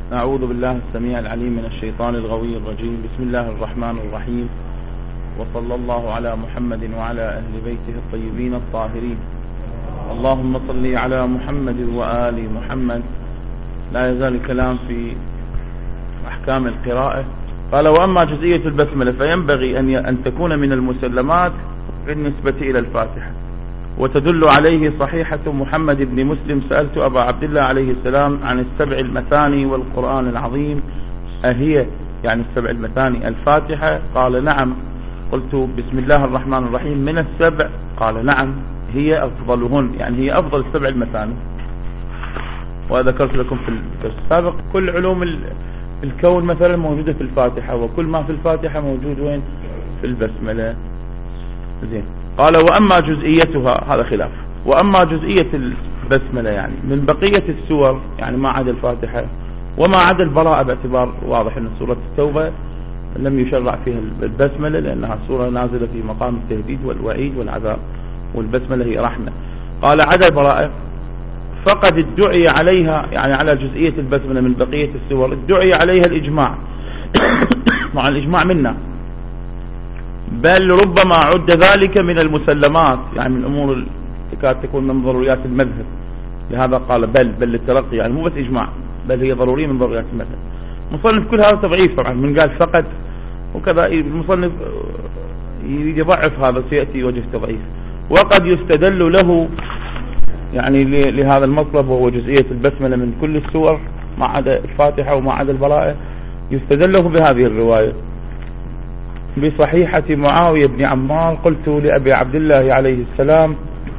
أعوذ بالله السميع العليم من الشيطان الغوي الرجيم. بسم الله الرحمن الرحيم، وصلى الله على محمد وعلى أهل بيته الطيبين الطاهرين. اللهم صل على محمد وآل محمد. لا يزال الكلام في أحكام القراءة. قال: وأما جزئية البسملة فينبغي أن تكون من المسلمات بالنسبة إلى الفاتحة، وتدل عليه صحيحة محمد بن مسلم: سألت أبا عبد الله عليه السلام عن السبع المثاني والقرآن العظيم، أهي يعني السبع المثاني الفاتحة؟ قال: نعم. قلت: بسم الله الرحمن الرحيم من السبع؟ قال: نعم، هي أفضلهن، يعني هي أفضل السبع المثاني. وذكرت لكم في الدرس السابق كل علوم الكون مثلا موجودة في الفاتحة، وكل ما في الفاتحة موجود وين؟ في البسملة. زين. قال: وأما جزئيتها، هذا خلاف. وأما جزئية البسملة يعني من بقية السور، يعني ما عدا الفاتحة وما عدا البراءة، باعتبار واضح أن سورة التوبة لم يشرع فيها البسملة لأنها سورة نازلة في مقام التهديد والوعيد والعذاب، والبسملة هي رحمة. قال: عدا البراءة فقد ادعي عليها، يعني على جزئية البسملة من بقية السور ادعي عليها الإجماع مع الإجماع منا، بل ربما عد ذلك من المسلمات، يعني من الأمور اللي تكاد تكون من ضروريات المذهب. لهذا قال بل للترقي، يعني مو بس إجماع، بل هي ضرورية من ضروريات المذهب. مصنف كل هذا تضعيف طبعا، من قال فقد وكذا المصنف يريد يضعف هذا، سيأتي وجه تضعيف. وقد يستدل له يعني لهذا المطلب، وهو جزئية البسملة من كل السور ما عدا الفاتحة وما عدا البراءة، يستدل له بهذه الرواية بصحيحة معاوية بن عمار: قلت لأبي عبد الله عليه السلام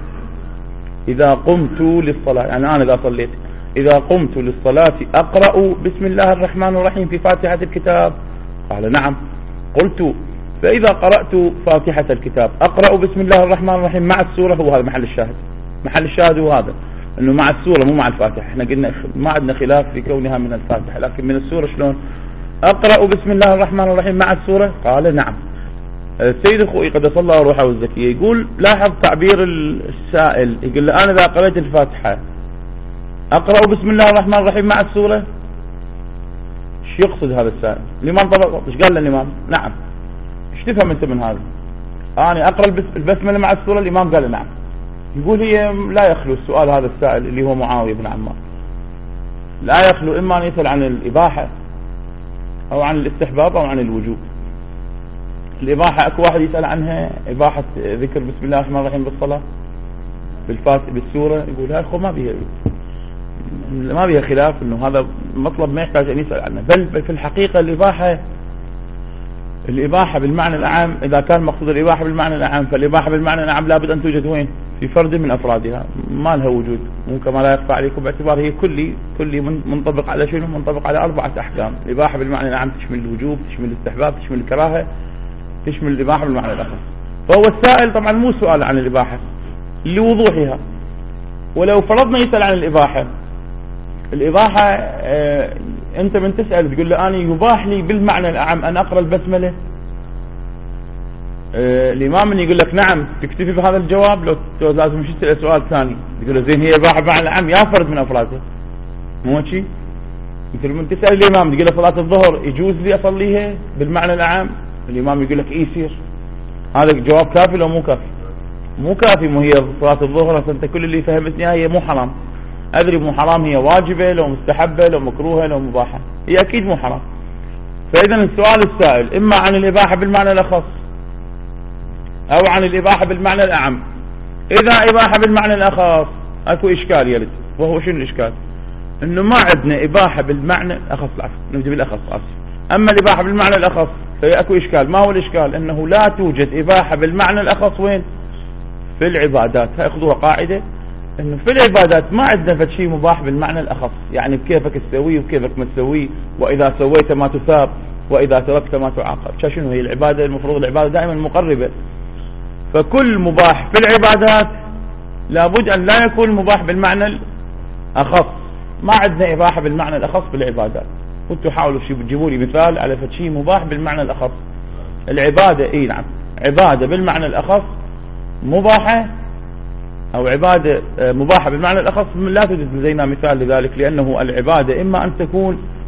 إذا قمت للصلاة، يعني أنا إذا صليت، إذا قمت للصلاة أقرأ بسم الله الرحمن الرحيم في فاتحة الكتاب؟ قال: نعم. قلت: فإذا قرأت فاتحة الكتاب أقرأ بسم الله الرحمن الرحيم مع السورة؟ هو هذا محل الشاهد، محل الشاهد هو هذا، أنه مع السورة مو مع الفاتحة. احنا قلنا ما عندنا خلاف في كونها من الفاتحة، لكن من السورة شلون؟ أقرأ بسم الله الرحمن الرحيم مع السورة؟ قال: نعم. السيد الخوئي قدس الله روحه الزكية يقول: لاحظ تعبير السائل، يقول: أنا إذا قرأت الفاتحة أقرأ بسم الله الرحمن الرحيم مع السورة؟ ايش يقصد هذا السائل؟ الإمام طبعا ايش قال للإمام؟ نعم. ايش تفهم أنت من هذا؟ أنا أقرأ البسملة مع السورة؟ الإمام قال: نعم. يقول: هي لا يخلو السؤال هذا السائل اللي هو معاوية بن عمار، لا يخلو إما أن يسأل عن الإباحة أو عن الاستحباب أو عن الوجوب. الإباحة أكو واحد يسأل عنها، إباحة ذكر بسم الله الرحمن الرحيم بالصلاة بالسورة، يقول: هاي ما بيها خلاف، إنه هذا مطلب ما يحتاج أن يسأل عنه. بل في الحقيقة الإباحة بالمعنى الأعام، إذا كان مقصود الإباحة بالمعنى الأعام، فالإباحة بالمعنى الأعام لابد أن توجد وين؟ في فرد من أفرادها، ما لها وجود. ممكن ما لا يخفى عليكم، باعتبار هي كلي منطبق على شنو؟ منطبق على 4 أحكام. الإباحة بالمعنى الأعام تشمل الوجوب، تشمل الاستحباب، تشمل الكراهة، تشمل الإباحة بالمعنى الأخص. فهو السائل طبعا مو سؤال عن الإباحة لوضوحها، ولو فرضنا يسأل عن الإباحة أنت من تسأل تقول له: أنا يباح لي بالمعنى الأعام أن أقرأ البسملة؟ الإمام من يقول لك نعم، تكتفي بهذا الجواب؟ لو لازم مش تسأل سؤال ثاني يقول له: زين هي إباحة بالمعنى الأعام يا فرد من أفراده، مو شيء؟ مثل من تسأل الإمام تقول له: صلاة الظهر يجوز لي أصليها بالمعنى الأعام؟ الإمام يقول لك: إيه يصير؟ هذا جواب كافي لو مو كافي؟ مو كافي. مو هي صلاة الظهر أنت كل اللي فهمتني هي مو حرام، أدري مو حرام، هي واجبة لو مستحبة لو مكروهة لو مباحة، هي أكيد مو حرام. فإذا السؤال السائل إما عن الإباحة بالمعنى الأخص أو عن الإباحة بالمعنى الأعم. إذا إباحة بالمعنى الأخص أكو إشكال يلد، وهو شنو الإشكال؟ إنه ما عندنا إباحة بالمعنى الأخص، نبدأ بالأخص. أما الإباحة بالمعنى الأخص فهي أكو إشكال. ما هو الإشكال؟ أنه لا توجد إباحة بالمعنى الأخص وين؟ في العبادات. هاخذوها قاعدة، إنه في العبادات ما عندنا شيء مباح بالمعنى الأخص، يعني بكيفك تسويه وكيفك ما تسويه، وإذا سويت ما تثاب وإذا تركت ما تعاقب. شنو هي العبادة؟ المفروض العبادة دائما مقربة، فكل مباح في العبادات لابد أن لا يكون مباح بالمعنى الأخص. ما عندنا إباحة بالمعنى الأخص في العبادات. كنتوا حاولوا تجيبوا لي مثال على شيء مباح بالمعنى الأخص. العبادة إيه نعم، عبادة بالمعنى الأخص مباحة، أو عبادة مباحة بالمعنى الأخص لا توجد لدينا مثال لذلك، لأنه العبادة إما أن تكون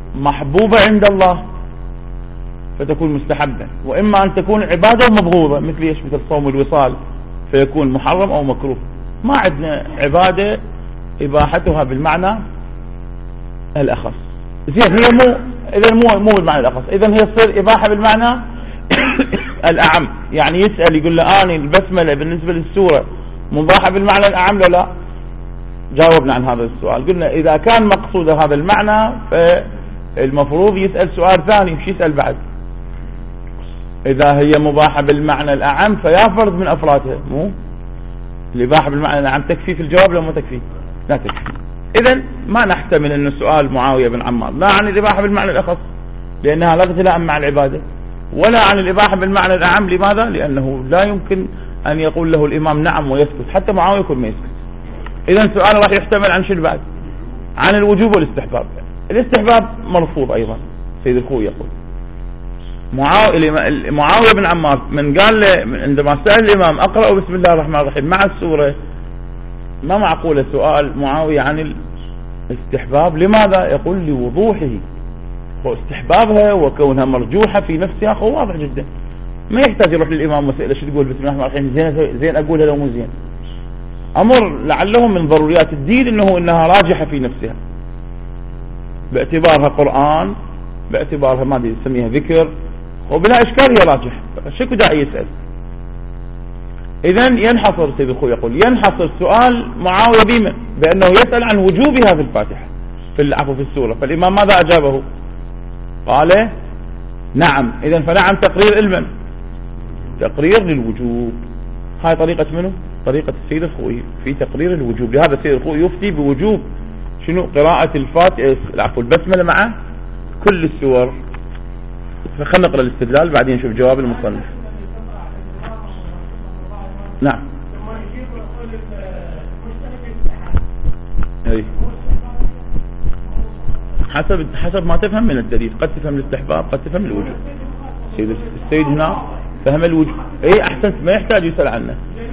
محبوبة عند الله فتكون مستحبة، وإما أن تكون عبادة مبغوضة مثل إيش؟ مثل صوم الوصال فيكون محرم أو مكروه. ما عندنا عبادة إباحتها بالمعنى الأخص. زين هي مو بالمعنى الأخص، إذن هي تصير إباحة بالمعنى الأعم. يعني يسأل يقول له أنا البسملة بالنسبة للسورة مباحة بالمعنى الأعم ولا لا؟ جاوبنا عن هذا السؤال، قلنا إذا كان مقصود هذا المعنى فالمفروض يسأل سؤال ثاني، مش يسأل بعد. إذا هي مباحة بالمعنى الأعم فيا فرد من أفرادها، مو الإباحة بالمعنى الأعم تكفي في الجواب لو ما تكفي؟ لا تكفي. إذن ما نحتمل أن سؤال معاوية بن عمار لا عن الإباحة بالمعنى الأخص لأنها لا تتلائم مع العبادة، ولا عن الإباحة بالمعنى الأعم. لماذا؟ لأنه لا يمكن أن يقول له الإمام نعم ويسكت، حتى معاوية يكون ما يسكت. إذن سؤال راح يحتمل عن شنو بعد؟ عن الوجوب والاستحباب. الاستحباب مرفوض أيضا. سيد الخوي يقول معاوية بن عمار من قال له عندما سأل الإمام أقرأ بسم الله الرحمن الرحيم مع السورة، ما معقولة سؤال معاوية عن الاستحباب. لماذا؟ يقول لوضوحه، واستحبابها وكونها مرجوحة في نفسها هو واضح جدا، ما يحتاج يروح للإمام وسأله شو تقول بسم الله الرحمن الرحيم، زين أقولها لو مو زين. أمر لعله من ضروريات الدين إنها راجحة في نفسها باعتبارها قرآن، باعتبارها ما ادري نسميها ذكر، وبلا إشكال هي راجحة، شكو داعي يسأل. إذن ينحصر سيد الخوي يقول ينحصر سؤال معاوية بما بأنه يسأل عن وجوبها في الفاتحة في السورة. فالإمام ماذا أجابه؟ قال نعم. إذن فنعم تقرير علما، تقرير للوجوب. هاي طريقة منه؟ طريقة السيد الخوي في تقرير الوجوب. لهذا السيد الخوي يفتي بوجوب شنو؟ قراءة الفاتحة البسملة مع كل السور. فخلنا نقرأ الاستدلال بعدين نشوف جواب المصنف. نعم. أي. حسب ما تفهم من الدليل، قد تفهم الاستحباب قد تفهم الوجوب. السيد هنا فهم الوجوب. اي احسنت، ما يحتاج يسأل عنه.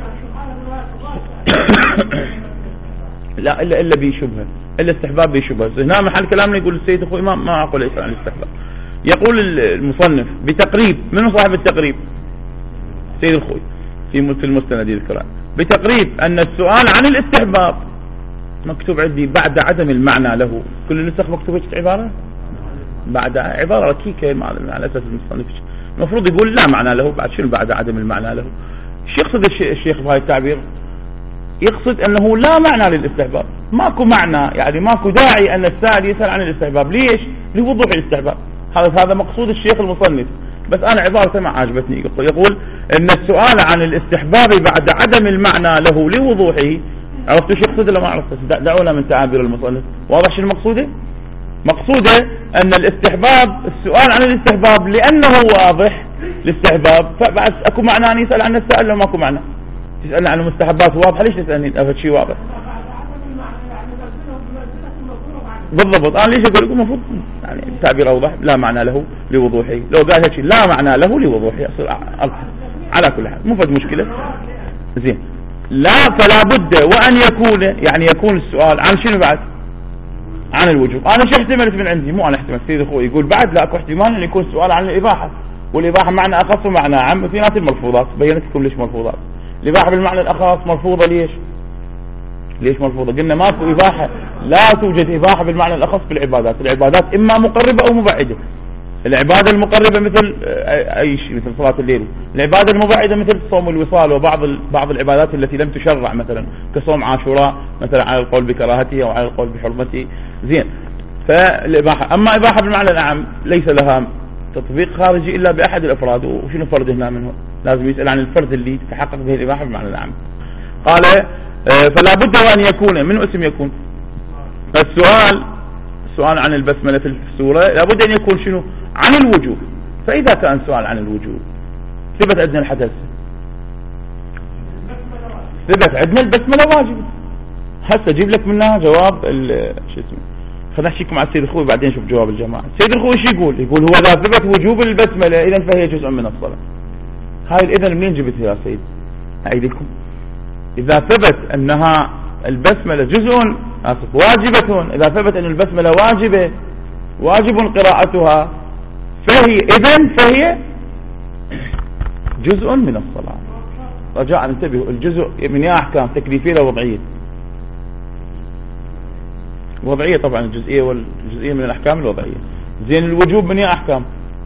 لا الا بشبهه، الا استحباب بشبهه. هنا محل كلامنا يقول السيد اخوي ما اقول يسأل عن الاستحباب. يقول المصنف بتقريب، من صاحب التقريب؟ السيد الخوي في المستند الكلام بتقريب أن السؤال عن الاستحباب مكتوب عندي بعد عدم المعنى له. كل النسخ مكتوبة عبارة بعد عبارة ركيكة على أساس المصنف المفروض يقول لا معنى له. بعد شنو بعد عدم المعنى له؟ شو يقصد الشيخ بهاي التعبير؟ يقصد أنه لا معنى للاستحباب، ماكو معنى، يعني ماكو داعي أن السائل يسأل عن الاستحباب. ليش؟ لوضوح الاستحباب. هذا مقصود الشيخ المصنف، بس أنا عبارته ما عجبتني. يقول أن السؤال عن الاستحباب بعد عدم المعنى له لوضوحه. عرفتوا شو يقصد ولا ما عرفتوا؟ دعونا من تعابير المصنف. واضح شنو مقصوده؟ مقصوده أن الاستحباب، السؤال عن الاستحباب لأنه واضح الاستحباب، فبعد أكو معنى أن يسأل عن السائل لو ماكو معنى. تسألنا عن المستحبات واضحة، ليش تسألني أفد شيء واضح؟ بالضبط. أنا ليش أقول لكم المفروض يعني تعبير أوضح لا معنى له لوضوحه. لو قال هيك لا معنى له لوضوحه يصير على كل حال مو فد مشكلة. زين. لا فلا بد وأن يكون، يعني يكون السؤال عن شنو بعد؟ عن الوجوب. أنا شو احتملت من عندي؟ مو أنا احتملت، سيد أخوي يقول بعد لا أكو احتمال أن يكون السؤال عن الإباحة، والإباحة معنى أخص ومعنى عام. في ناس الملفوظات بينت لكم ليش مرفوضات. الإباحة بالمعنى الأخص مرفوضة. ليش مرفوضة؟ قلنا ماكو إباحة، لا توجد إباحة بالمعنى الأخص في العبادات. العبادات إما مقربة أو مبعدة. العبادة المقربة مثل أي شيء، مثل صلاة الليل. العبادة المبعدة مثل صوم الوصال وبعض العبادات التي لم تشرع، مثلا كصوم عاشوراء مثلا على القول بكراهته أو على القول بحرمته. زين. فالإباحة، أما إباحة بالمعنى العام ليس لها تطبيق خارجي إلا بأحد الأفراد. وشنو فرد هنا منه؟ لازم يسأل عن الفرد اللي تحقق به الإباحة بالمعنى العام. قال فلا بد وأن يكون، من اسم يكون السؤال عن البسملة في السورة لابد أن يكون شنو؟ عن الوجوب. فإذا كان سؤال عن الوجوب ثبت عندنا الحدث، ثبت عندنا البسملة واجب. هسه أجيب لك منها جواب شو اسمه. خلنا نحكيكم على السيد الخوي بعدين نشوف جواب الجماعة. السيد الخوي شو يقول هو إذا ثبت وجوب البسملة إذن فهي جزء من الصلاة. هاي الإذن منين جبتها يا سيد؟ أعيد لكم. إذا ثبت أنها البسملة جزء واجبة، إذا ثبت أن البسملة واجبة واجب قراءتها فهي جزء من الصلاة. رجاء انتبهوا، الجزء من أحكام تكليفية ووضعية. وضعية طبعا الجزئية والجزئية من الأحكام الوضعية. زين الوجوب من أحكام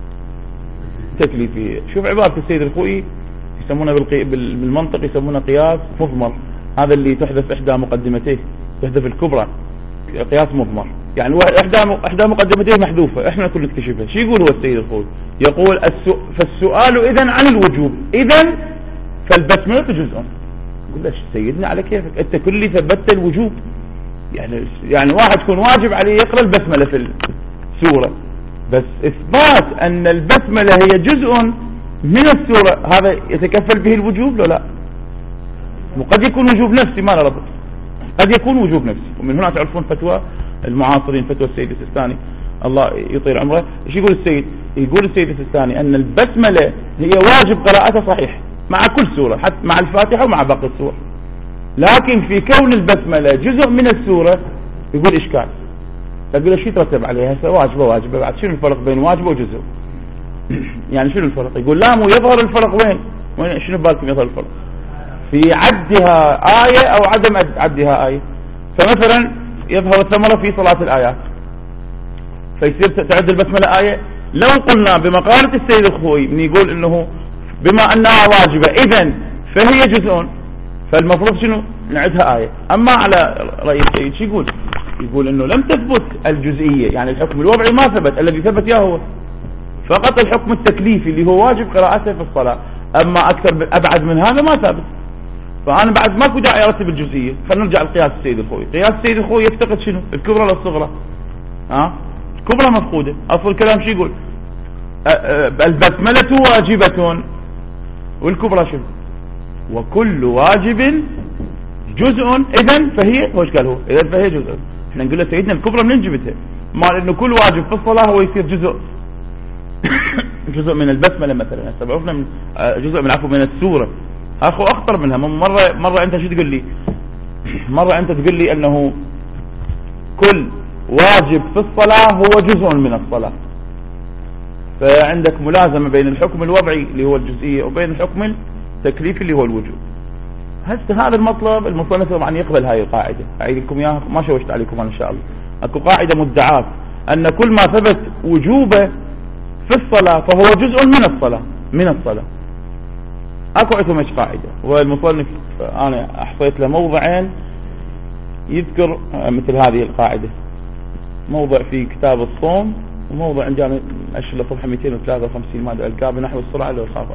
تكليفية. شوف عبارة السيد الخوئي يسمونه بالمنطق يسمونه قياس مضمر. هذا اللي تحذف إحدى مقدمتيه، تحذف الكبرى، قياس مضمر، يعني إحدى مقدمتيه محذوفة، إحنا كل نكتشفها. شو يقول هو السيد الخوئي؟ يقول فالسؤال إذن عن الوجوب، إذن فالبسملة جزء. يقول له سيدنا على كيفك، أنت كل ثبتت الوجوب، يعني واحد يكون واجب عليه يقرأ البسملة في السورة، بس إثبات أن البسملة هي جزء من السورة هذا يتكفل به الوجوب لو لا؟ وقد يكون وجوب نفسي، ما ربط، قد يكون وجوب نفسي. ومن هنا تعرفون فتوى المعاصرين، فتوى السيد السيستاني الله يطيل عمره. ايش يقول السيد؟ يقول السيد السيستاني أن البسملة هي واجب قراءتها صحيح مع كل سورة، حتى مع الفاتحة ومع باقي السور، لكن في كون البسملة جزء من السورة يقول إشكال. تقول له شو يترتب عليها؟ واجبة بعد شنو الفرق بين واجبة وجزء؟ يعني شنو الفرق؟ يقول لا، مو يظهر الفرق وين شنو بالكم يظهر الفرق؟ في عدها آية أو عدم عدها آية. فمثلا يظهر الثمرة في صلاة الآيات، فيصير تعد البسملة آية. لو قلنا بمقالة السيد الخوئي من يقول إنه بما أنها واجبة إذن فهي جزء، فالمفروض شنو؟ نعدها آية. أما على رأي السيد شو يقول؟ يقول إنه لم تثبت الجزئية، يعني الحكم الوضعي ما ثبت، الذي ثبت يا هو فقط الحكم التكليفي اللي هو واجب قراءته في الصلاة. أما أكثر أبعد من هذا ما ثابت. فأنا بعد ماكو داعي أرتب الجزئية. خلينا نرجع لقياس السيد الخوئي. قياس السيد الخوئي يفتقد شنو؟ الكبرى للصغرى. الكبرى مفقودة. أصل الكلام شو يقول؟ البسملة واجبة، والكبرى شنو؟ وكل واجب جزء، إذن فهي هو ايش قال هو؟ إذن فهي جزء. احنا نقول له سيدنا الكبرى منين جبتها؟ مال إنه كل واجب في الصلاة هو يصير جزء جزء من البسملة مثلا. عرفنا من جزء من من السورة. أخو أخطر منها. مرة أنت شو تقول لي؟ مرة أنت تقول لي أنه كل واجب في الصلاة هو جزء من الصلاة، فعندك ملازمة بين الحكم الوضعي اللي هو الجزئية وبين الحكم التكليفي اللي هو الوجوب. هذا المطلب المصنف طبعا يقبل هاي القاعدة. أعيد لكم إياها، ما شوشت عليكم إن شاء الله. أكو قاعدة مدعاة أن كل ما ثبت وجوبه في الصلاة فهو جزء من الصلاة. أكو عندهم إيش قاعدة، والمصنف أنا أحصيت له موضعين يذكر مثل هذه القاعدة. موضع في كتاب الصوم، وموضع عند جامع أشهر صفحة 253 مادة الكاب نحو السرعة لو خاف.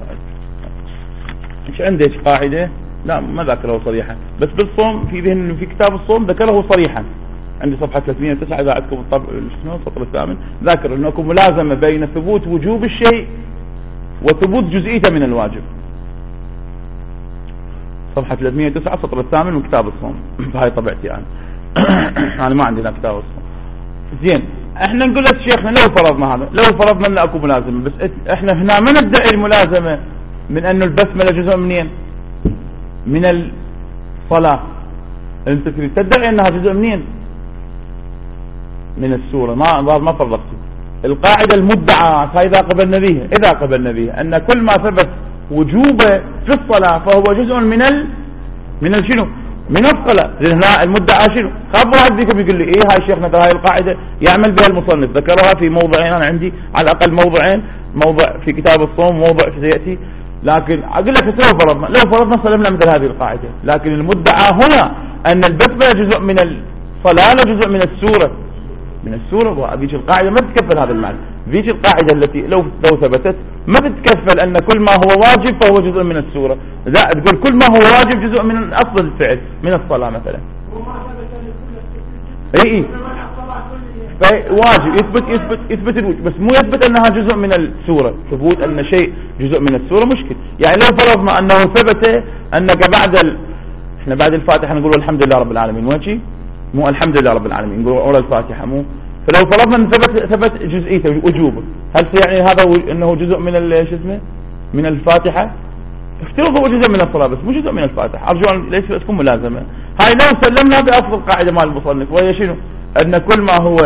إيش عنده إيش قاعدة؟ لا ما ذكره صريحا، بس بالصوم في ذهن في كتاب الصوم ذكره صريحا. عندي صفحة 309 إذا عندكم الطبع السطر الثامن ذاكر أنكم ملازمة بين ثبوت وجوب الشيء وثبوت جزئيته من الواجب. صفحة 309 السطر الثامن من كتاب الصوم. هاي طبعتي أنا ما عندنا كتاب الصوم. زين، احنا نقول لشيخنا لو فرضنا هذا، لو فرضنا أن أكو ملازمة، بس احنا هنا ما ندعي الملازمة من أنه البسملة جزء منين؟ من الصلاة. انت تدعي أنها جزء منين؟ من السورة. ما فرضت القاعدة المدعاة. فإذا قبلنا بها أن كل ما ثبت وجوبه في الصلاة فهو جزء من شنو؟ من الصلاة. هنا المدعى شنو؟ خاب واحد فيكم يقول لي إيه هاي شيخنا هاي القاعدة يعمل بها المصنف، ذكرها في موضعين. أنا عندي على الأقل موضعين، موضع في كتاب الصوم وموضع في سيأتي. لكن أقول لك لو فرضنا سلمنا مثل هذه القاعدة، لكن المدعى هنا أن البسملة جزء من الصلاة لا جزء من السورة. وهذه القاعدة ما تتكفل هذا المعنى. ذيك القاعدة التي لو ثبتت ما تتكفل أن كل ما هو واجب فهو جزء من السورة. لا، تقول كل ما هو واجب جزء من أصل الفعل من الصلاة مثلا. اي واجب يثبت الوجوب، بس مو يثبت أنها جزء من السورة. ثبوت أن شيء جزء من السورة مشكل. يعني لو فرضنا أنه ثبت أنك احنا بعد الفاتحة نقول الحمد لله رب العالمين، مو الحمد لله رب العالمين، نقول أولى الفاتحة مو. فلو فرضنا أن ثبت جزئيته وجوبه، هل يعني هذا أنه جزء من من الفاتحة؟ افترض هو جزء من الصلاة بس مو جزء من الفاتحة. أرجو أن ليس تكون ملازمة. هاي لو سلمنا بأصل القاعدة مال المصنف، وهي شنو؟ أن كل ما هو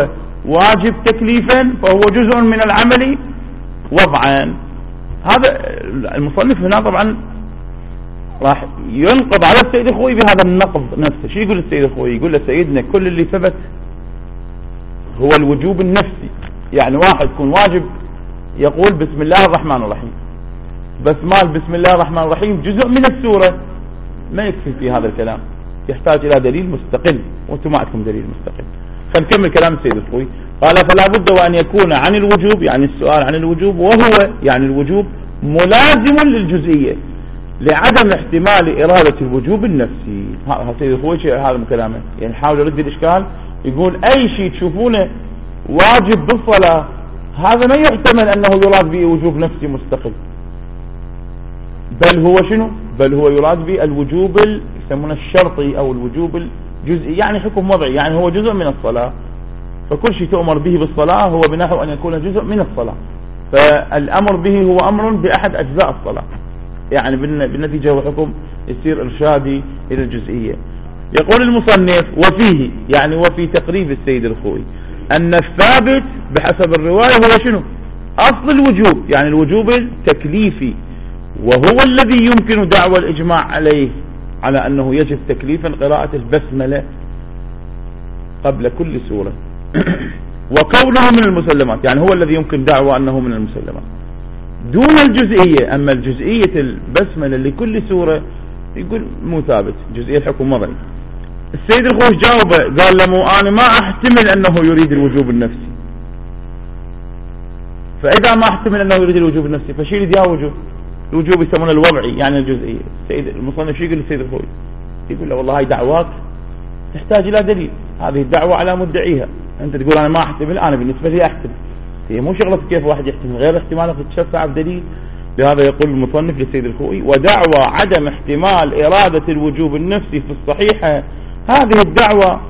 واجب تكليفا فهو جزء من العمل وضعا. هذا المصنف هنا طبعا راح ينقض على السيد الخوئي بهذا النقض نفسه. شو يقول السيد الخوئي؟ يقول لسيدنا كل اللي ثبت هو الوجوب النفسي، يعني واحد يكون واجب يقول بسم الله الرحمن الرحيم، بس مال بسم الله الرحمن الرحيم جزء من السورة، ما يكفي في هذا الكلام، يحتاج إلى دليل مستقل، وانتم ما عندكم دليل مستقل. فنكمل كلام السيد الخوئي. قال فلا بد وأن يكون عن الوجوب، يعني السؤال عن الوجوب، وهو يعني الوجوب ملازم للجزئية لعدم احتمال إرادة الوجوب النفسي. هذا السيد الخوئي هذا من كلامه، يعني حاول يرد الإشكال، يقول أي شيء تشوفونه واجب بالصلاة هذا ما يحتمل أنه يراد به وجوب نفسي مستقل، بل هو شنو؟ بل هو يراد به الوجوب يسمونه الشرطي أو الوجوب الجزئي، يعني حكم وضعي، يعني هو جزء من الصلاة، فكل شيء تؤمر به بالصلاة هو بنحو أن يكون جزء من الصلاة، فالأمر به هو أمر بأحد أجزاء الصلاة، يعني بالنتيجة هو حكم يصير إرشادي إلى الجزئية. يقول المصنف وفيه، يعني وفي تقريب السيد الخوئي، أن الثابت بحسب الرواية هو شنو؟ أصل الوجوب، يعني الوجوب التكليفي، وهو الذي يمكن دعوى الإجماع عليه على أنه يجب تكليفا قراءة البسملة قبل كل سورة وكونه من المسلمات، يعني هو الذي يمكن دعوى أنه من المسلمات دون الجزئية. أما الجزئية البسملة لكل سورة يقول مو ثابت، جزئية الحكم وضعي. السيد الخوئي جاوبه قال له أنا ما أحتمل أنه يريد الوجوب النفسي، فإذا ما أحتمل أنه يريد الوجوب النفسي فشيل يا وجوب، الوجوب يسمونه الوضعي يعني الجزئية. السيد المصنف شو يقول للسيد الخوئي؟ يقول له والله هاي دعواك تحتاج إلى دليل، هذه الدعوة على مدعيها، أنت تقول أنا ما أحتمل، أنا بالنسبة لي أحتمل، هي مو شغلة كيف واحد يحتمل، غير احتمالك تشفع بدليل. لهذا يقول المصنف للسيد الخوئي ودعوى عدم احتمال إرادة الوجوب النفسي في الصحيحة، هذه الدعوة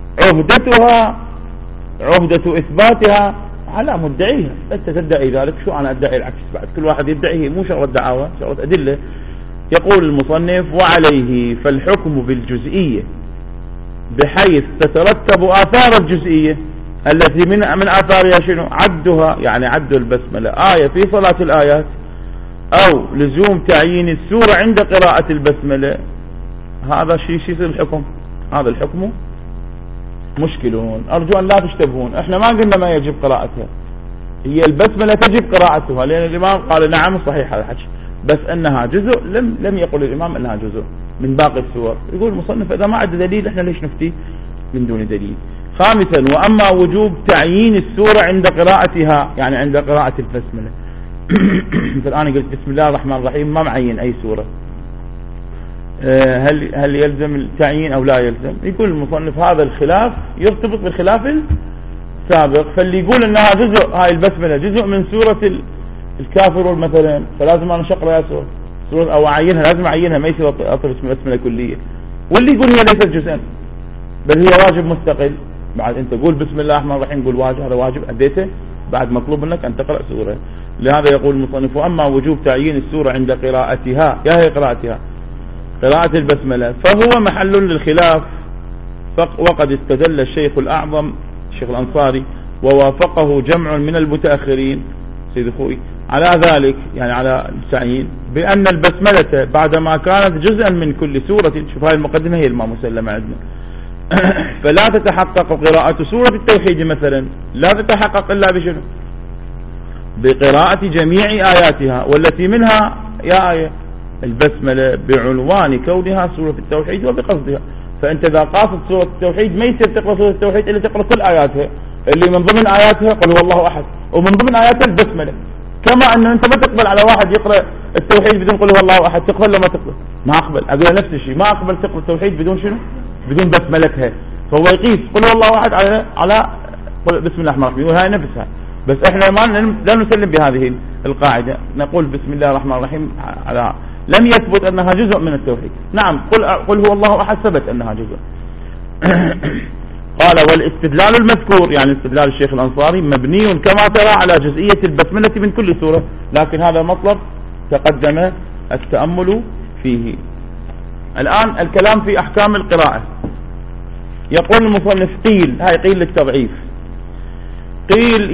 عهدة إثباتها على مدعيها، أنت تدعي ذلك، شو أنا أدعي العكس بعد، كل واحد يدعي، مو شغلة دعوة، شغلة أدلة. يقول المصنف وعليه فالحكم بالجزئية بحيث تترتب آثار الجزئية التي من آثارها شنو؟ عدها، يعني عد البسملة آية في صلاة الآيات، أو لزوم تعيين السورة عند قراءة البسملة، هذا شيء يصير الحكم، هذا الحكم مشكلون، أرجو أن لا تشتبهون، احنا ما قلنا ما يجب قراءتها، هي البسملة تجب قراءتها، لأن الإمام قال نعم صحيح هذا الحكي، بس أنها جزء، لم يقل الإمام أنها جزء من باقي السور. يقول المصنف إذا ما عندنا دليل احنا ليش نفتي من دون دليل. خامسا وأما وجوب تعيين السورة عند قراءتها، يعني عند قراءة البسملة فالآن قلت بسم الله الرحمن الرحيم ما معين أي سورة، هل يلزم التعيين أو لا يلزم؟ يقول المصنف هذا الخلاف يرتبط بالخلاف السابق، فاللي يقول أنها جزء، هاي البسملة جزء من سورة الكافرون مثلا، فلازم أنا شقرأ يا سورة أو أعينها، لازم أعينها، ما يصير أطلب اسم البسملة كلية. واللي يقول هي ليست جزءا بل هي واجب مستقل، بعد أنت قول بسم الله الرحمن الرحيم قول واجب، هذا واجب أديته، بعد مطلوب منك أن تقرأ سورة. لهذا يقول المصنف وأما وجوب تعيين السورة عند قراءتها، يا هي قراءتها قراءة البسملة، فهو محل للخلاف، وقد استدل الشيخ الأعظم الشيخ الأنصاري ووافقه جمع من المتأخرين سيد الخوئي على ذلك، يعني على التعيين، بأن البسملة بعدما كانت جزءا من كل سورة، شوف هاي المقدمة هي ما مسلمة عندنا فلا تتحقق قراءة سورة التوحيد مثلا، لا تتحقق إلا بشنو؟ بقراءة جميع آياتها، والتي منها يا آية البسملة بعنوان كونها سورة التوحيد وبقصدها. فأنت إذا قاصد سورة التوحيد ما يصير تقرأ سورة التوحيد إلا تقرأ كل آياتها، اللي من ضمن آياتها قل هو الله أحد، ومن ضمن آياتها البسملة. كما أنه أنت ما تقبل على واحد يقرأ التوحيد بدون قل هو الله أحد، تقبل لما تقبل؟ ما أقبل، أقول نفس الشيء، ما أقبل تقرأ التوحيد بدون شنو؟ بدون بسملتها. فهو يقيس قل هو الله أحد على بسم الله الرحمن الرحيم، وهي نفسها، بس احنا لا نسلم بهذه القاعدة، نقول بسم الله الرحمن الرحيم على لم يثبت أنها جزء من التوحيد. نعم قل هو الله أحد ثبت أنها جزء قال والاستدلال المذكور، يعني استدلال الشيخ الأنصاري مبني كما ترى على جزئية البسملة من كل سورة، لكن هذا مطلب تقدم التأمل فيه. الآن الكلام في أحكام القراءة. يقول المصنف قيل، هاي قيل للتضعيف، قيل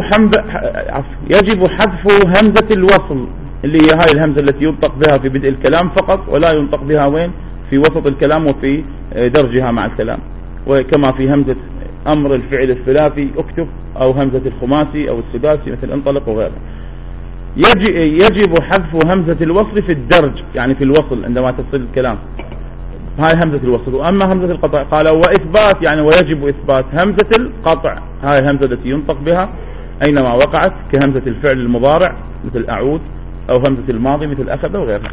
يجب حذف همزة الوصل، اللي هي هاي الهمزة التي ينطق بها في بدء الكلام فقط، ولا ينطق بها وين؟ في وسط الكلام وفي درجها مع الكلام، وكما في همزة أمر الفعل الثلاثي اكتب، أو همزة الخماسي أو السداسي مثل انطلق وغيره. يجب حذف همزة الوصل في الدرج، يعني في الوصل عندما تصل الكلام، هاي همزة الوصل. وأما همزة القطع قال وإثبات، يعني ويجب إثبات همزة القطع، هاي الهمزة التي ينطق بها أينما وقعت، كهمزة الفعل المضارع مثل أعود، أو همزة الماضي مثل أخذ وغيرها.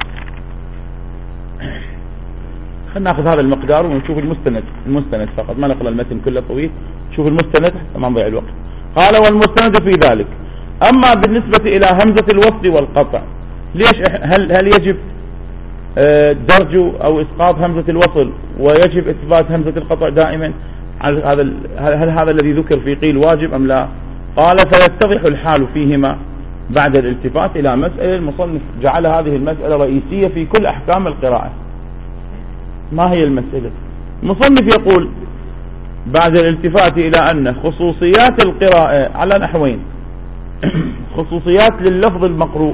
خلينا ناخذ هذا المقدار ونشوف المستند فقط، ما نقرأ المتن كله طويل، شوف المستند ما نضيع الوقت. قال والمستند في ذلك. أما بالنسبة إلى همزة الوصل والقطع، ليش هل يجب درج أو إسقاط همزة الوصل ويجب إثبات همزة القطع دائما؟ هل هذا الذي ذكر في قيل واجب أم لا؟ قال فيتضح الحال فيهما بعد الالتفات إلى مسألة المصنف جعل هذه المسألة رئيسية في كل أحكام القراءة. ما هي المسألة؟ المصنف يقول بعد الالتفات إلى أن خصوصيات القراءة على نحوين: خصوصيات لللفظ المقروء،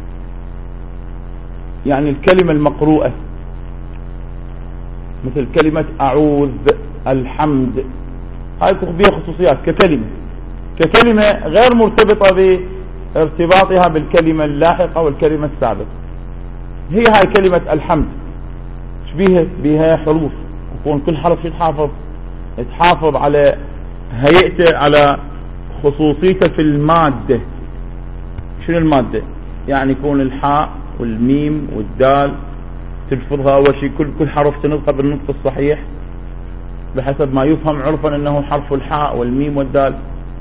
يعني الكلمة المقروءة، مثل كلمة أعوذ، الحمد، هاي بها خصوصيات ككلمة غير مرتبطة بارتباطها بالكلمة اللاحقة والكلمة السابقة. هي هاي كلمة الحمد بها حروف، يكون كل حرف يتحافظ على هيئته، على خصوصيته في المادة. شنو المادة؟ يعني يكون الحاء والميم والدال تلفظها أول شيء، كل حرف تنطق بالنطق الصحيح بحسب ما يفهم عرفا أنه حرف الحاء والميم والدال.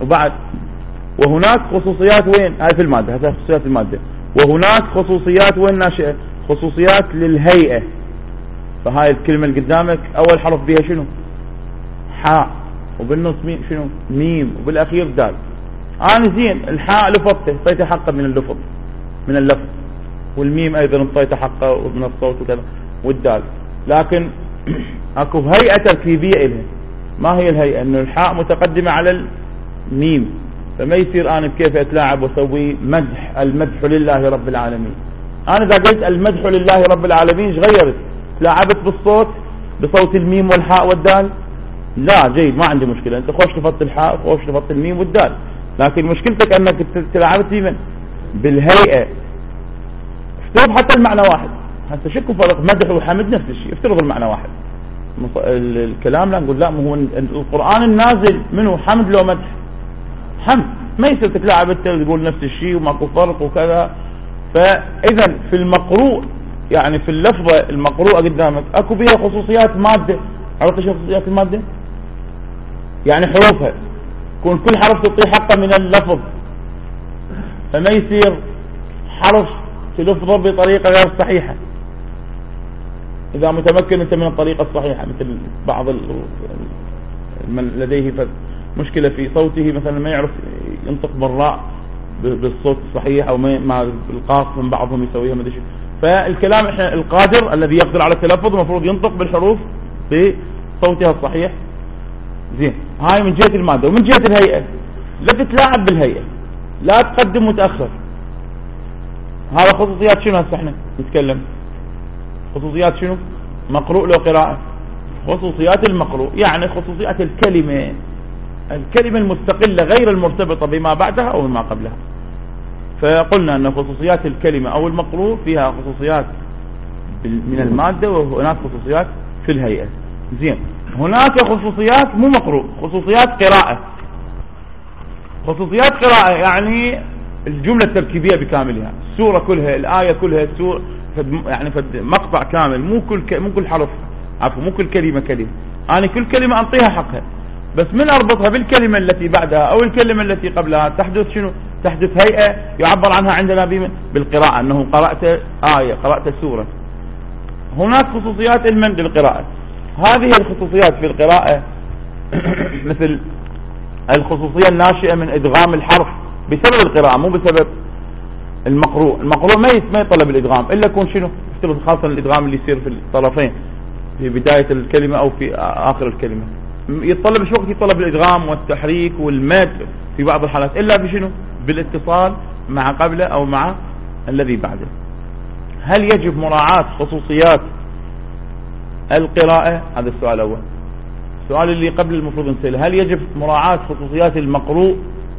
وهناك خصوصيات وين؟ هاي في المادة، هذه خصوصيات المادة. وهناك خصوصيات وين ناشئة؟ خصوصيات للهيئة. فهاي الكلمة اللي قدامك أول حرف بها شنو؟ حاء، وبالنص شنو؟ ميم، وبالأخير دال. زين الحاء لفظته طيته حقه من اللفظ، والميم أيضا طيته حقه من الصوت وكذا، والدال. لكن اكو هيئة تركيبية إلها. ما هي الهيئة؟ انه الحاء متقدمة على الميم، فما يصير انا بكيف اتلاعب واسوي المدح لله رب العالمين. انا اذا قلت المدح لله رب العالمين ايش غيرت؟ تلاعبت بصوت الميم والحاء والدال؟ لا، جيد، ما عندي مشكلة، انت خوش لفظت الحاء خوش لفظت الميم والدال، لكن مشكلتك انك تلعبت بالهيئة. افترض حتى المعنى واحد، هسه شكو فرق مدح وحمد نفس الشيء، افترض المعنى واحد. الكلام لا نقول لا، هو القرآن النازل منه حمد لو مدح؟ حمد، ما يصير تتلاعب انت تقول نفس الشيء وماكو فرق وكذا. فاذا في المقروء، يعني في اللفظة المقروءة قدامك اكو بها خصوصيات مادة. عرفت شو خصوصيات المادة؟ يعني حروفها يكون كل حرف تعطيه حقه من اللفظ، فما يصير حرف تلفظه بطريقة غير صحيحة إذا متمكن أنت من الطريقة الصحيحة. مثل بعض من لديه مشكلة في صوته، مثلا ما يعرف ينطق بالراء بالصوت الصحيح، أو مع القاف من بعضهم يسويها ما ادري شو. فالكلام احنا القادر الذي يقدر على التلفظ المفروض ينطق بالحروف بصوتها الصحيح. زين، هاي من جهة المادة. ومن جهة الهيئة لا تتلاعب بالهيئة، لا تقدم متأخر. هذا خصوصيات شنو هسه احنا نتكلم؟ خصوصيات شنو؟ مقروء لو قراءة. خصوصيات المقروء يعني خصوصيات الكلمة المستقلة غير المرتبطة بما بعدها أو بما قبلها. فقلنا أن خصوصيات الكلمة أو المقروء فيها خصوصيات من المادة، وهناك خصوصيات في الهيئة. زين، هناك خصوصيات مو مقروء، خصوصيات قراءة. خصوصيات قراءة يعني الجملة التركيبية بكاملها، السورة كلها، الآية كلها، السورة يعني مقطع كامل، مو كل حرف، عفوا مو كل كلمة أنا كل كلمة أنطيها حقها، بس من أربطها بالكلمة التي بعدها أو الكلمة التي قبلها تحدث شنو؟ تحدث هيئة يعبر عنها عندنا بالقراءة، أنه قرأت آية، قرأت سورة. هناك خصوصيات المن للقراءة. هذه الخصوصيات في القراءة مثل الخصوصية الناشئة من إدغام الحرف بسبب القراءة، مو بسبب المقروء. ما يطلب الإدغام إلا يكون شنو؟ خاصة الإدغام اللي يصير في الطرفين، في بداية الكلمة أو في آخر الكلمة. يتطلب شو وقت؟ يتطلب الإدغام والتحريك والمد في بعض الحالات، إلا بشنو؟ بالاتصال مع قبله أو مع الذي بعده. هل يجب مراعاة خصوصيات القراءة؟ هذا السؤال الأول. السؤال اللي قبل المفروض نسأله، هل يجب مراعاة خصوصيات المقروء؟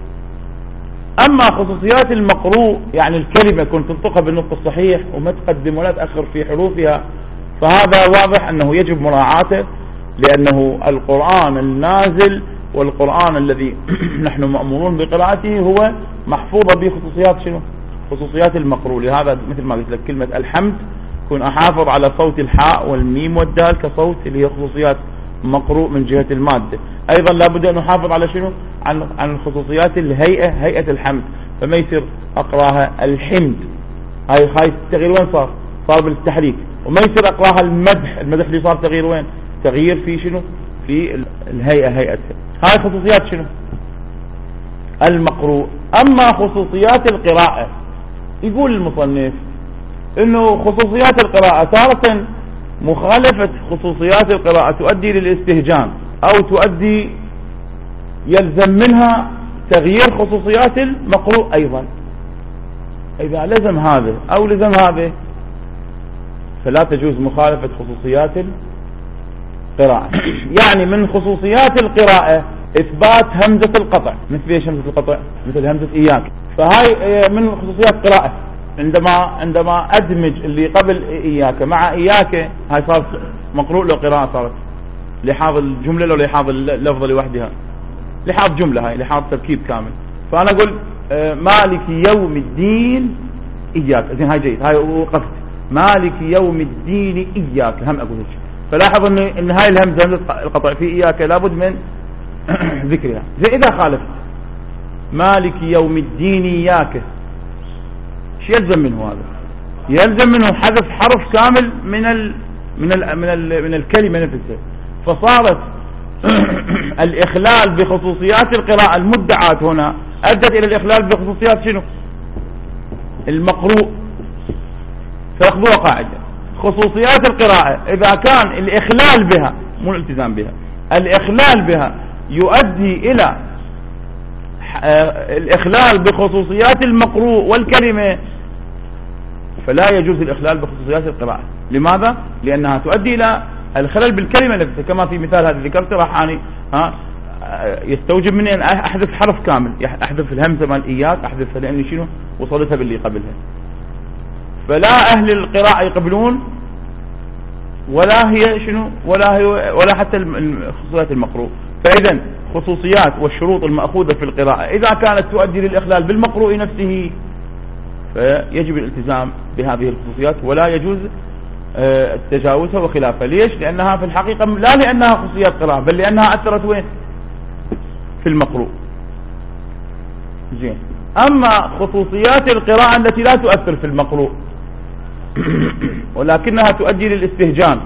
أما خصوصيات المقروء يعني الكلمة كنت تنطقها بالنطق الصحيح وما تقدم ولا تأخر في حروفها، فهذا واضح أنه يجب مراعاته، لأنه القرآن النازل والقرآن الذي نحن مأمورون بقراءته هو محفوظة بخصوصيات شنو؟ خصوصيات المقروء. لهذا مثل ما قلت لك كلمة الحمد كن أحافظ على صوت الحاء والميم والدال كصوت اللي هي خصوصيات مقروء من جهة المادة. أيضا لابد أن نحافظ على شنو؟ عن خصوصيات الهيئة، هيئة الحمد، فما يصير أقراها الحمد، هاي التغيير وين صار؟ صار بالتحريك. وما يصير أقراها المدح، المدح اللي صار تغيير وين؟ تغيير في شنو؟ في الهيئة، هيئتها. هاي خصوصيات شنو؟ المقروء. أما خصوصيات القراءة، يقول المصنف إنه خصوصيات القراءة تارة مخالفة خصوصيات القراءة تؤدي للاستهجان أو تؤدي يلزم منها تغيير خصوصيات المقروء أيضا. إذا لزم هذا أو لزم هذا فلا تجوز مخالفة خصوصيات القراءة. يعني من خصوصيات القراءة إثبات همزة القطع. مثل ايش همزة القطع؟ مثل همزة إياك. فهاي من خصوصيات القراءة. عندما أدمج اللي قبل إياك مع إياك، هاي صارت مقروء للقراءة، صارت لحاظ الجملة لو لحاظ اللفظة لوحدها، لحاظ جملة، هاي لحاظ تركيب كامل. فأنا أقول مالك يوم الدين إياك، زين هاي جيد، هاي وقفت مالك يوم الدين إياك، هم أقول هيك. فلاحظ إن هاي الهمزة القطع في إياك لابد من ذكرها. زين إذا خالفت مالك يوم الدين إياك، شو يلزم منه هذا؟ يلزم منه حذف حرف كامل من الكلمة نفسها. فصارت الإخلال بخصوصيات القراءة المدعاة هنا أدت إلى الإخلال بخصوصيات شنو؟ المقروء. فأخذوها قاعدة، خصوصيات القراءة إذا كان الإخلال بها، مو الالتزام بها، الإخلال بها يؤدي إلى الإخلال بخصوصيات المقروء والكلمة، فلا يجوز الإخلال بخصوصيات القراءة. لماذا؟ لأنها تؤدي إلى الخلل بالكلمة نفسها، كما في مثال هذا ذكرته راح أني يستوجب مني أن أحذف حرف كامل، أحذف الهمزة مال إياك، أحذفها لأني شنو؟ وصلتها باللي قبلها. فلا أهل القراءة يقبلون ولا هي شنو؟ ولا حتى خصوصيات المقروء. فإذا خصوصيات والشروط المأخوذة في القراءة إذا كانت تؤدي للإخلال بالمقروء نفسه فيجب الالتزام بهذه الخصوصيات ولا يجوز تجاوزها وخلافها. ليش؟ لأنها في الحقيقة لا لأنها خصوصيات قراءة، بل لأنها أثرت وين؟ في المقروء. زين. أما خصوصيات القراءة التي لا تؤثر في المقروء ولكنها تؤدي للاستهجان،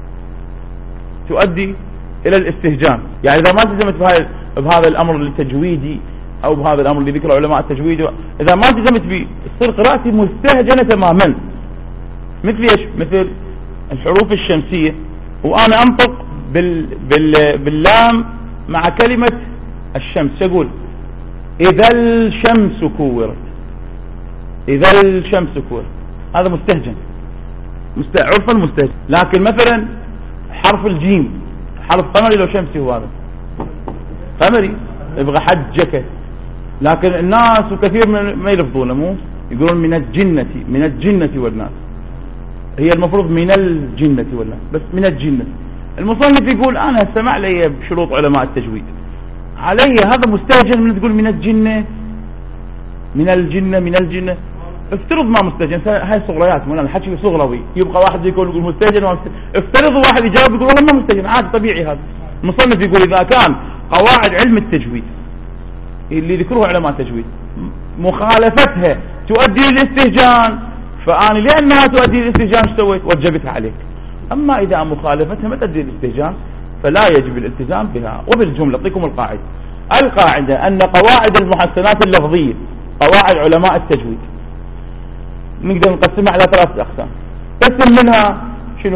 تؤدي إلى الاستهجان، يعني إذا ما التزمت بهذا الأمر التجويدي أو بهذا الأمر اللي ذكر علماء التجويد، إذا ما التزمت به تصير قراءتي مستهجنة تماما. مثل إيش؟ مثل الحروف الشمسية، وأنا أنطق باللام مع كلمة الشمس، يقول إذا الشمس كورت، إذا الشمس كورت، هذا مستهجن، عرفا مستهجن. لكن مثلا حرف الجيم حرف قمري لو شمسي، هو هذا قمري يبغى حجك، لكن الناس وكثير ما يلفظونه، مو يقولون من الجنة والناس، هي المفروض من الجنة والناس، بس من الجنة. المصنف يقول أنا استمع لي بشروط علماء التجويد علي هذا مستهجن من تقول من الجنة من الجنة. افترض ما مستهجن، هاي صغريات، من الحكي صغروي، يبقى واحد يقول مستهجن افترض واحد يجاوب يقول والله ما مستهجن، عادي طبيعي. هذا المصنف يقول إذا كان قواعد علم التجويد اللي ذكروها علماء التجويد مخالفتها تؤدي للاستهجان، فأنا لأنها تؤدي للاستهجان سويت وجبتها عليك. أما إذا مخالفتها ما تؤدي للاستهجان فلا يجب الالتزام بها. وبالجملة أعطيكم القاعدة أن قواعد المحسنات اللفظية، قواعد علماء التجويد، نقدر نقسمها على 3 أقسام. قسم منها شنو؟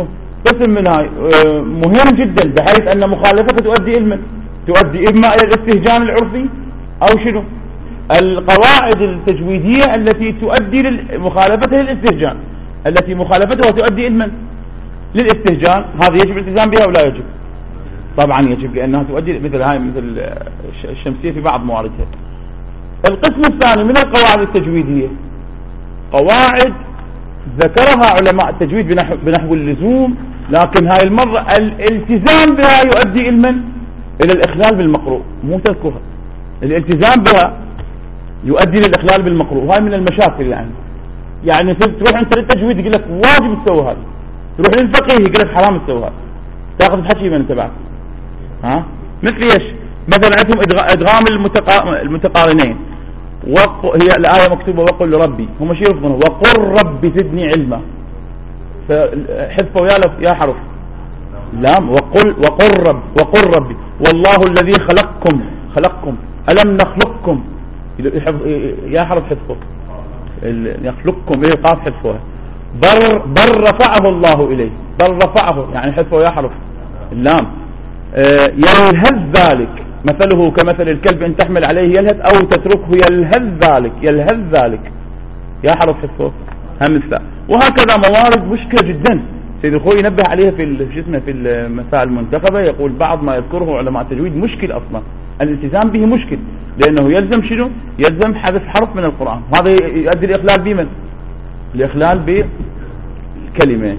قسم منها مهم جدا بحيث أن مخالفته تؤدي إما إلى الاستهجان العرفي أو شنو القواعد التجويدية التي تؤدي مخالفته للاستهجان، التي مخالفتها تؤدي إلمن للاستهجان، هذا يجب الالتزام بها ولا يجب؟ طبعا يجب، لأنها تؤدي مثل الشمسية في بعض مواردها. القسم الثاني من القواعد التجويدية قواعد ذكرها علماء التجويد بنحو اللزوم، لكن هاي المرة الالتزام بها يؤدي إلى الإخلال بالمقروء، مو تذكرها، الالتزام بها يؤدي للإخلال بالمقروء، وهي من المشاكل. يعني تروح انت للتجويد يقول لك واجب تسوي هذا، تروح للفقيه يقول لك حرام تسوي هذا، تاخذ حكي من انت بعد. مثل ايش؟ مثلا عندهم ادغام المتقارنين، هي الآية مكتوبة وقل ربي، هم شو يرفضونه؟ وقل ربي زدني علما، فحذفوا يا حرف لام، وقل ربي والله الذي خلقكم ألم نخلقكم، يا حرف حذفه يخلقكم إليه قاف حذفوها، بل رفعه الله إليه، بل رفعه يعني حذفه يا حرف اللام. يلهث ذلك مثله كمثل الكلب إن تحمل عليه يلهث أو تتركه يلهث ذلك يا حرف حذفه همسة. وهكذا موارد مشكلة جدا سيد الخوي ينبه عليها في المسائل المنتخبة، يقول بعض ما يذكره علماء التجويد مشكل أصلا، الالتزام به مشكل، لأنه يلزم شنو؟ يلزم حذف حرف من القرآن، هذا يؤدي الإخلال بمن؟ الإخلال بالكلمة.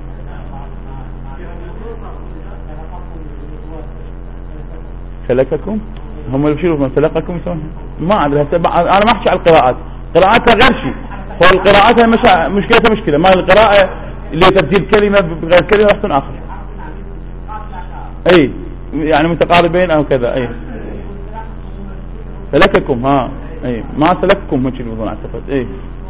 سلككم هم يبشروا من سلككم يسوون ما أدري، أنا ما أحكي على القراءات، قراءاتها غير شيء، والقراءات مشكلتها مشكلة، ما القراءة اللي تبديل كلمة بغير كلمة أحسن آخر، أي يعني متقاربين أو كذا. أي سلككم أي ما سلككم مش الموضوع أعتقد.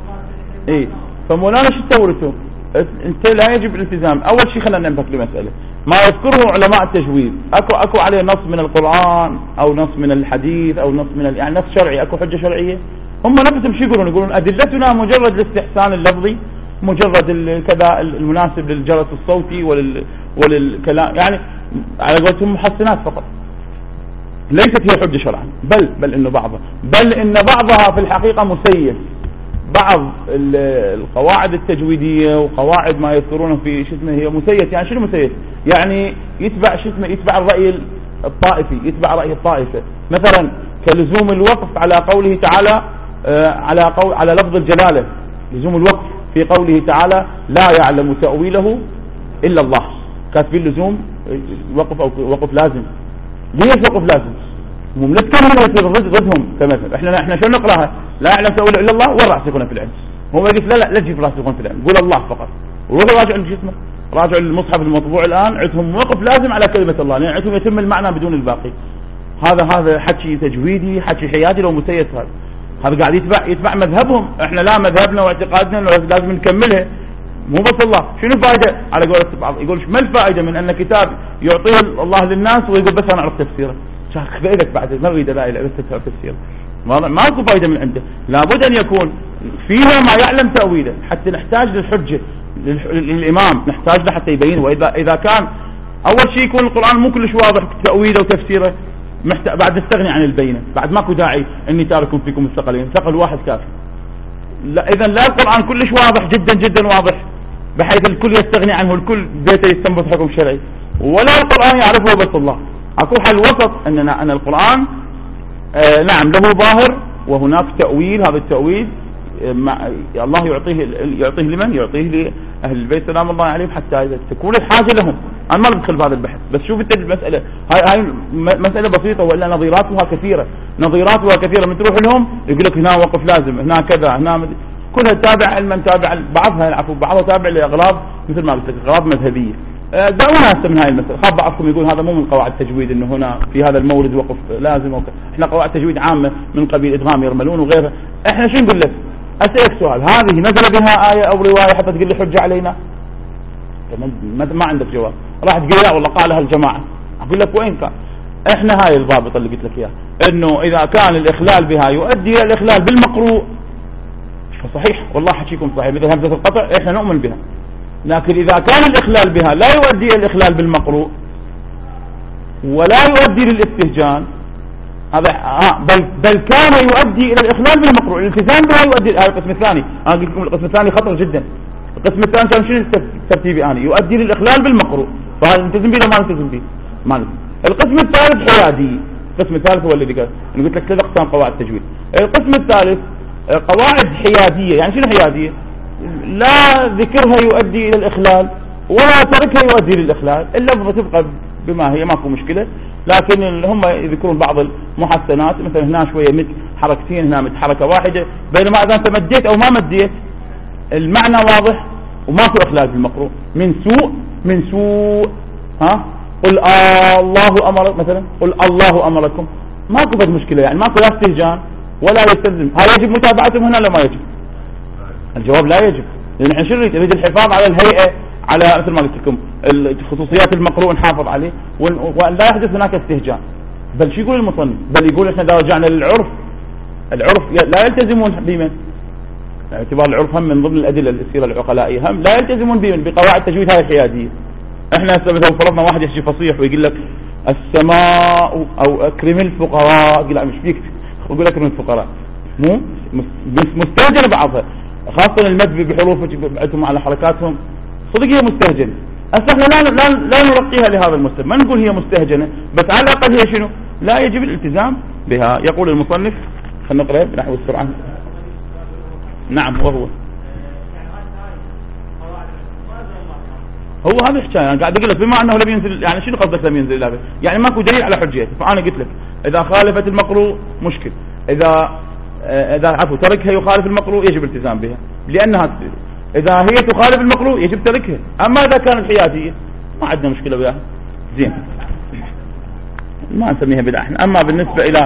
أي فمولانا شو تورثوا انت؟ لا يجب الالتزام. أول شيء خلينا ننبه لمسألة ما يذكره علماء التجويد، أكو عليه نص من القرآن أو نص من الحديث أو نص من يعني نص شرعي، أكو حجة شرعية. هم نفسهم شو يقولون أدلتنا مجرد الاستحسان اللفظي، مجرد كذا المناسب للجرس الصوتي وللكلام، يعني على قولتهم محسنات فقط، ليست هي حجة شرعا، بل إنه بعضها في الحقيقة مسيس. بعض القواعد التجويدية وقواعد ما يذكرونه في هي مسيس. يعني شنو مسيس؟ يعني يتبع الرأي الطائفي، يتبع رأي الطائفة، مثلا كلزوم الوقف على قوله تعالى على لفظ الجلالة، لزوم الوقف في قوله تعالى لا يعلم تأويله إلا الله، كاتبين لزوم وقف أو وقف لازم. ليش وقف لازم؟ هم لا تكملوا ضدهم كمثل احنا شو نقراها؟ لا يعلم تأويله إلا الله والراسخون في العلم. هو يقول لا تجيب الراسخون في العلم، قول الله فقط، وروحوا راجعوا الجسم، راجعوا المصحف المطبوع الآن عندهم وقف لازم على كلمة الله، لأن عندهم يتم المعنى بدون الباقي. هذا حكي تجويدي، حكي حيادي لو مسيس. هذا قاعد يتبع مذهبهم. احنا لا، مذهبنا واعتقادنا لازم نكملها، مو بس الله. شنو فائدة على قولة بعض يقول ما الفائدة من أن كتاب يعطيه الله للناس ويقول بس أنا أعرف تفسيره؟ شاك بإيدك بعد ما أريد لا إله بس تعرف تفسيره، ما أكو فائدة من عنده. لابد أن يكون فيها ما يعلم تأويله، حتى نحتاج للحجة للإمام، نحتاج له حتى يبين. وإذا كان أول شيء يكون القرآن مو كلش واضح تأويله وتفسيره، بعد نستغني عن البينة، بعد ماكو داعي إني تاركم فيكم الثقلين، ثقل واحد كافي. لا، إذا لا، القرآن كلش واضح جدا جدا واضح بحيث الكل يستغني عنه، الكل بيته يستنبط حكم شرعي، ولا القرآن يعرفه بس الله. أكو حل وسط أن القرآن نعم له ظاهر وهناك تأويل. هذا التأويل الله يعطيه لمن؟ يعطيه لأهل البيت سلام الله عليهم حتى تكون الحاجة لهم. أنا ما بدخل بهذا البحث، بس شوف انت المسألة هاي مسألة بسيطة، وإلا نظيراتها كثيرة. من تروح لهم يقول لك هنا وقف لازم، هنا كذا، هنا كلها تابع علما، تابع بعضها تابع لأغراض مثل ما قلت لك، أغراض مذهبية. دعونا من هاي المسألة. خاب بعضكم يقول هذا مو من قواعد التجويد انه هنا في هذا المورد وقف لازم وكذا. احنا قواعد تجويد عامة من قبيل ادغام يرملون وغيرها. احنا شو نقول لك؟ اسألك سؤال، هذه نزل بها آية او رواية حتى تقول لي حجة علينا؟ ما عندك جواب، راح تقول لا والله قالها الجماعة. اقول لك وين كان؟ احنا هاي الضابط اللي قلت لك اياه، انه اذا كان الاخلال بها يؤدي الى الاخلال بالمقروء فصحيح، والله حكيكم صحيح، مثل همزة القطع احنا نؤمن بها، لكن إذا كان الإخلال بها لا يؤدي إلى الإخلال بالمقروء ولا يؤدي للاستهجان، هذا بل كان يؤدي إلى الإخلال بالمقروء، الالتزام بها يؤدي. هذا القسم الثاني، أنا قلت لكم القسم الثاني خطر جدا. القسم الثاني كان شنو ترتيبي أنا؟ يؤدي للإخلال بالمقروء، فهذا نلتزم به ولا ما نلتزم به؟ ما نلتزم. القسم الثالث حيادي. القسم الثالث هو الذي قال أنا قلت لك 3 أقسام قواعد التجويد. القسم الثالث قواعد حيادية. يعني شنو حيادية؟ لا ذكرها يؤدي إلى الإخلال ولا تركها يؤدي للإخلال، اللفظة تبقى بما هي، ماكو مشكلة. لكن هم يذكرون بعض المحسنات، مثلا هنا شوية مد حركتين، هنا مد حركة واحدة، بينما إذا أنت مديت أو ما مديت المعنى واضح وماكو إخلال بالمقروء. من سوء ها قل الله أمر، مثلا قل الله أمركم، ماكو بد مشكلة، يعني ماكو لا استهجان ولا يستلزم. هل يجب متابعتهم هنا ولا ما يجب؟ الجواب لا يجب، لأن احنا شو نريد الحفاظ على الهيئة، على مثل ما قلت لكم خصوصيات المقروء نحافظ عليه، وأن لا يحدث هناك استهجان. بل شو يقول المصنف؟ بل يقول احنا إذا رجعنا للعرف، العرف لا يلتزمون بمن؟ اعتبار العرف هم من ضمن الأدلة السيرة العقلائية، هم لا يلتزمون بمن؟ بقواعد التجويد هاي الحيادية. احنا مثلا فرضنا واحد يحكي فصيح ويقول لك السماء او اكرم الفقراء، يقول لا مش فيك يقول اكرم الفقراء، مو مستهجنة بعضها، خاصة المد بحروف بعتهم على حركاتهم، صدق هي مستهجنة. احنا لا نرقيها لهذا المستوى، ما نقول هي مستهجنة، بس على الاقل هي شنو؟ لا يجب الالتزام بها. يقول المصنف، خلينا نقرأ بنحو السرعة. نعم، وهو هذا حكاية. أنا قاعد أقول لك بما أنه لم ينزل، يعني شنو قصدك لم ينزل إلا يعني ماكو دليل على حجيته. فأنا قلت لك إذا خالفت المقروء مشكل، إذا عفوا تركها يخالف المقروء يجب الالتزام بها لأنها تفيد. إذا هي تخالف المقروء يجب تركها. أما إذا كانت حيادية ما عندنا مشكلة بها، زين ما نسميها بدعة احنا. أما بالنسبة إلى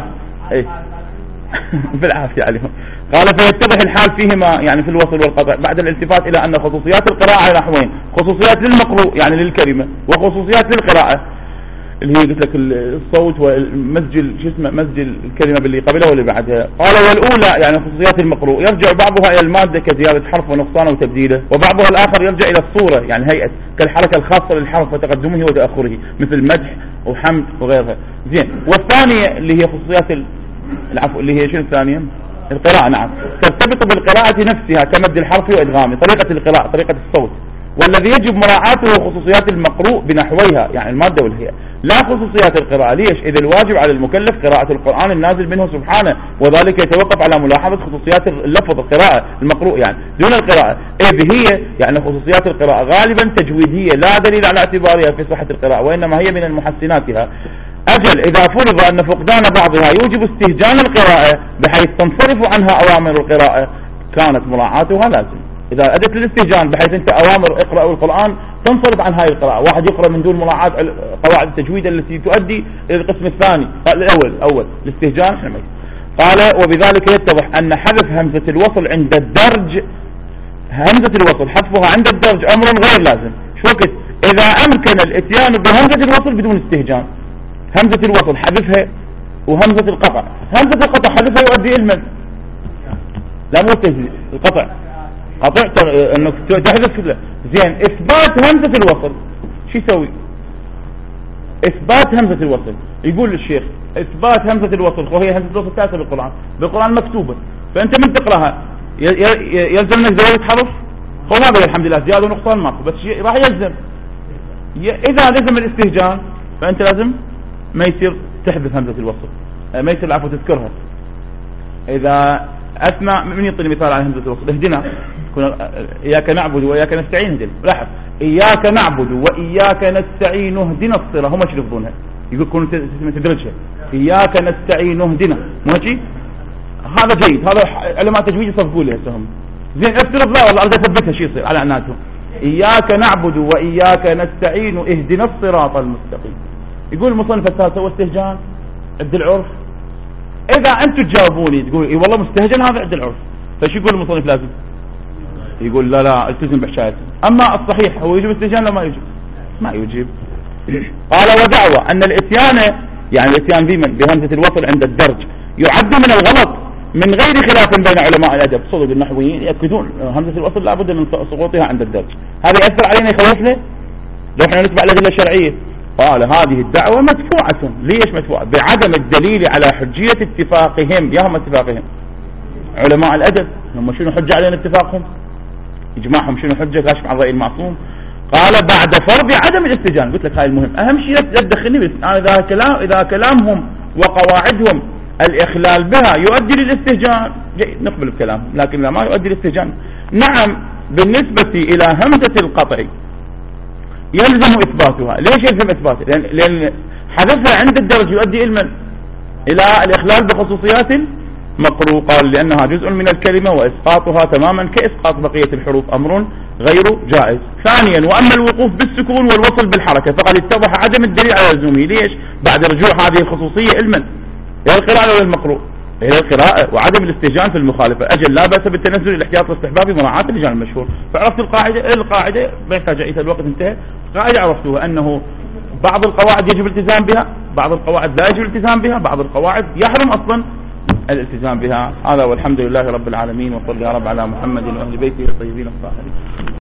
بالعافية عليهم. قال فيتضح الحال فيهما، يعني في الوصل والقطع، بعد الالتفات إلى أن خصوصيات القراءة نحوين: خصوصيات للمقروء يعني للكلمة، وخصوصيات للقراءة اللي هي قلت لك الصوت ومزج مزج الكلمة باللي قبلها واللي بعدها. قال والأولى يعني خصوصيات المقروء يرجع بعضها إلى المادة كزيادة حرف ونقصانه وتبديله، وبعضها الآخر يرجع إلى الصورة يعني هيئة، كالحركة الخاصة للحرف وتقدمه وتأخره مثل مدح وحمد وغيرها. زين. والثانية اللي هي خصوصيات العفو اللي هي شنو الثانية؟ القراءة. نعم، ترتبط بالقراءة نفسها كمد الحرف وإدغامه، طريقة القراءة، طريقة الصوت. والذي يجب مراعاته خصوصيات المقروء بنحويها يعني المادة والهيئة، لا خصوصيات القراءة. ليش؟ إذا الواجب على المكلف قراءة القرآن النازل منه سبحانه، وذلك يتوقف على ملاحظة خصوصيات اللفظ القراءة المقروء يعني دون القراءة، إذ هي يعني خصوصيات القراءة غالبا تجويدية لا دليل على اعتبارها في صحة القراءة، وإنما هي من محسناتها. أجل إذا فرض أن فقدان بعضها يوجب استهجان القراءة بحيث تنصرف عنها أوامر القراءة، كانت مراعاتها لازم. إذا أدت للاستهجان بحيث أنت أوامر اقرأوا القرآن تنصرف عن هاي القراءة، واحد يقرأ من دون مراعاة قواعد التجويد التي تؤدي إلى القسم الثاني الأول الاستهجان. قال وبذلك يتضح أن حذف همزة الوصل عند الدرج، همزة الوصل حذفها عند الدرج أمر غير لازم. شو وقت؟ إذا أمكن الاتيان بهمزة الوصل بدون استهجان. همزة الوصل حذفها، وهمزة القطع، همزة القطع حذفها يؤدي إلى المد، لا مو التجويد، القطع قطع انك تحذف كله. زين. اثبات همزة الوصل شو يسوي؟ اثبات همزة الوصل يقول للشيخ اثبات همزة الوصل، وهي همزة الوصل تأتي بالقرآن مكتوبة، فانت من تقراها يلزمك زيادة حرف، هو هذا الحمد لله زيادة ونقصان ماكو، بس راح يلزم. اذا لزم الاستهجان فانت لازم ما يصير تحذف همزة الوصل، ما يصير العفو تذكرها. اذا أثناء من يعطيني مثال على همزة الوصل؟ اهدنا، إياك نعبد وإياك نستعين، اهدنا. لاحظ إياك نعبد وإياك نستعين اهدنا الصراط، هم ايش يلفظونها؟ يقول كون تدرجها إياك نستعين اهدنا، ماشي؟ هذا جيد، هذا علماء تجويد يصفقوا له هم. زين. افترض لا والله أريد أثبتها شو يصير على عناتهم. إياك نعبد وإياك نستعين اهدنا الصراط المستقيم. يقول المصنف الثالث هو استهجان عند العرف. إذا أنتم تجاوبوني تقول إيه والله مستهجن هذا عند العرف، فشو يقول المصنف لازم؟ يقول لا التزم بحشايته. أما الصحيح هو يجب استهجان لا ما يجب؟ ما يجب. قال ودعوى أن الاتيان يعني الاتيان بهمزة الوصل عند الدرج يعد من الغلط من غير خلاف بين علماء الأدب. صدق النحويين يأكدون همزة الوصل لابد من سقوطها عند الدرج. هذا يأثر علينا يخوفنا لو احنا نتبع الأدلة الشرعية. قال هذه الدعوة مدفوعة. ليش مدفوعة؟ بعدم الدليل على حجية اتفاقهم. يا هم اتفاقهم علماء الأدب هم شنو حجة علينا اتفاقهم؟ إجماعهم شنو حجة؟ كاشف عن رأي المعصوم. قال بعد فرض عدم الاستهجان. قلت لك هاي المهم، أهم شيء لا تدخلني بس إذا كلامهم وقواعدهم الإخلال بها يؤدي للاستهجان جيد نقبل بكلامهم، لكن لا ما يؤدي للاستهجان. نعم بالنسبة إلى همزة القطع يلزم إثباتها. ليش يلزم إثباتها؟ لأن حذفها عند الدرج يؤدي إلى الإخلال بخصوصيات المقروء. قال لأنها جزء من الكلمة وإسقاطها تماما كإسقاط بقية الحروف أمر غير جائز. ثانيا وأما الوقوف بالسكون والوصل بالحركة فقد اتضح عدم الدليل على لزومه. ليش؟ بعد رجوع هذه الخصوصية علما إلى القراءة ولا المقروء؟ إلى القراءة. وعدم الاستهجان في المخالفة. أجل لا بأس بالتنزل الاحتياط والاستحباب مراعاة اللجان المشهور. فعرفت القاعدة ما يحتاج إذا الوقت انتهى. قاعدة عرفتوها أنه بعض القواعد يجب الالتزام بها، بعض القواعد لا يجب الالتزام بها، بعض القواعد يحرم أصلا الالتزام بها. هذا والحمد لله رب العالمين، وصلى يا رب على محمد وأهل بيته الطيبين الطاهرين.